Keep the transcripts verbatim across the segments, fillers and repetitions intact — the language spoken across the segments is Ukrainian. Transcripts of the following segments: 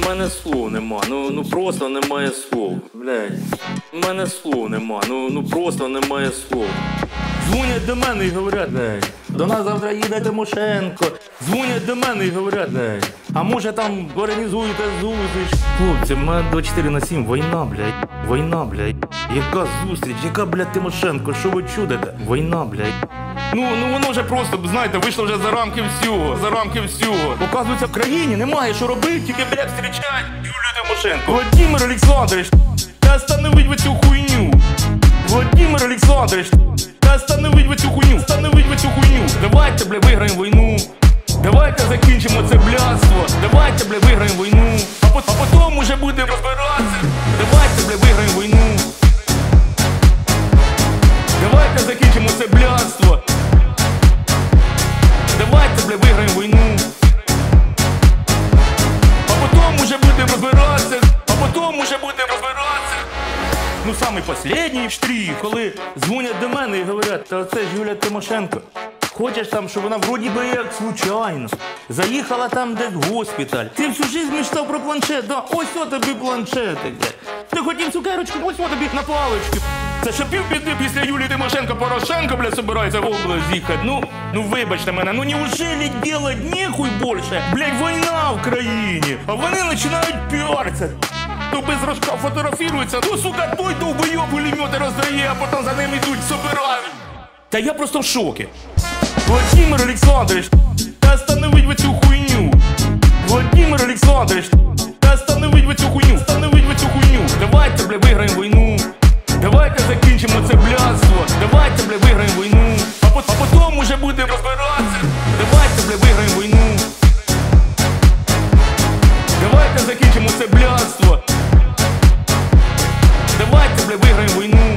У мене слов нема, ну, ну просто немає слов, блядь. У мене слов нема, ну, ну просто немає слов. Дзвонять до мене і говорять, блядь, до нас завтра їде Тимошенко. Дзвонять до мене і говорять, блядь, а може там організуєте зустріч. Хлопці, в мене двадцять чотири на сім, війна, блядь, війна, блядь. Яка зустріч, яка, блядь, Тимошенко, що ви чудите? Війна, блядь. Ну, ну воно вже просто, знаєте, вийшло вже за рамки всього, за рамки всього. Оказується, в країні немає що робити, тільки, блядь, зустрічають Юлію Тимошенко. Владимир Олександрович, та остановить ви цю хуйню. Владимир Олександрович, та остановить ви цю хуйню, остановить ви цю хуйню. Давайте, блядь, виграємо війну. Давайте закінчимо це блядство. Давайте, блядь, виграємо війну. А, по а потім уже будемо розбиратися. Давайте, блядь, виграємо війну. Давайте закінчимо це блядство. Давайте, бля, виграємо війну. А потім уже будемо розбиратися. А потім уже будемо розбиратися. Ну, самий останній штрих, коли дзвонять до мене і говорять, та це ж Юлія Тимошенко. Хочеш там, щоб вона вроді би як случайно заїхала там десь в госпіталь. Ти всю життя мечтав про планшет, да? Ось о тобі планшетик. Ти хотів цукерочку, ось о тобі на палички. Це ще півбіди після Юлії Тимошенко Порошенко, блядь, собирається в область їхати. Ну, ну вибачте мене, ну неужели делать нехуй більше? Блядь, війна в країні, а вони починають піаритися. То без рожка фотографіруються, ну, сука, той довбойоб пулемети роздає, а потім за ним ідуть, собирають. Та я просто в шокі. Владимир Олександрович, та остановить ви цю хуйню. Владимир Олександрович, та остановить ви цю хуйню, остановить ви цю хуйню. Давайте, бля, виграємо війну. Давайте закінчимо це блядство. Давайте, бля, виграємо війну. А, по а потім уже будемо розбиратися. Давайте, бля, виграємо війну. Давайте закінчимо це блядство. Давайте, бля, виграємо війну.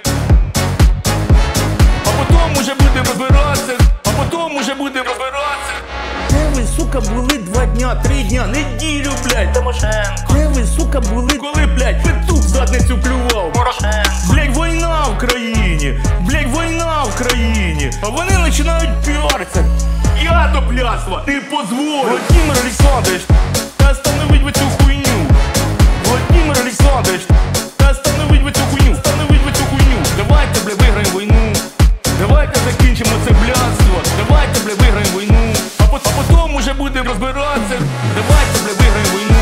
А потім уже будемо розбиратися. А потім уже будемо розбиратися. Де ви, сука, були два дня, три дня, неділю, блядь, Тимошенко? Де ви, сука, були, коли, блядь, петух в задницю плював? Порошенко. Блядь, війна в країні. Блядь, війна в країні. А вони починають піаритися. Я до блядства не позволю. Владимир Олександрович, та остановить ви цю хуйню. Владимир Олександрович, та остановить ви цю хуйню, остановить ви цю хуйню. Давайте, бля, виграємо війну. Давайте закінчимо це блядство. Давайте, бля, виграємо війну. А, по а потім уже будемо розбиратися. Давайте, бля, виграємо війну.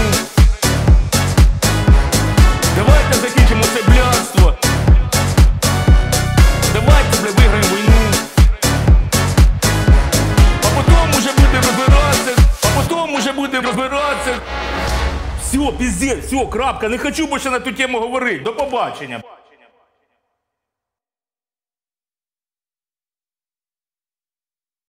Давайте закінчимо це блядство. Давайте, бля, виграємо війну. А потім уже будемо розбиратися. А потім уже будемо розбиратися. Все, пиздец, все, крапка. Не хочу більше на ту тему говорити. До побачення.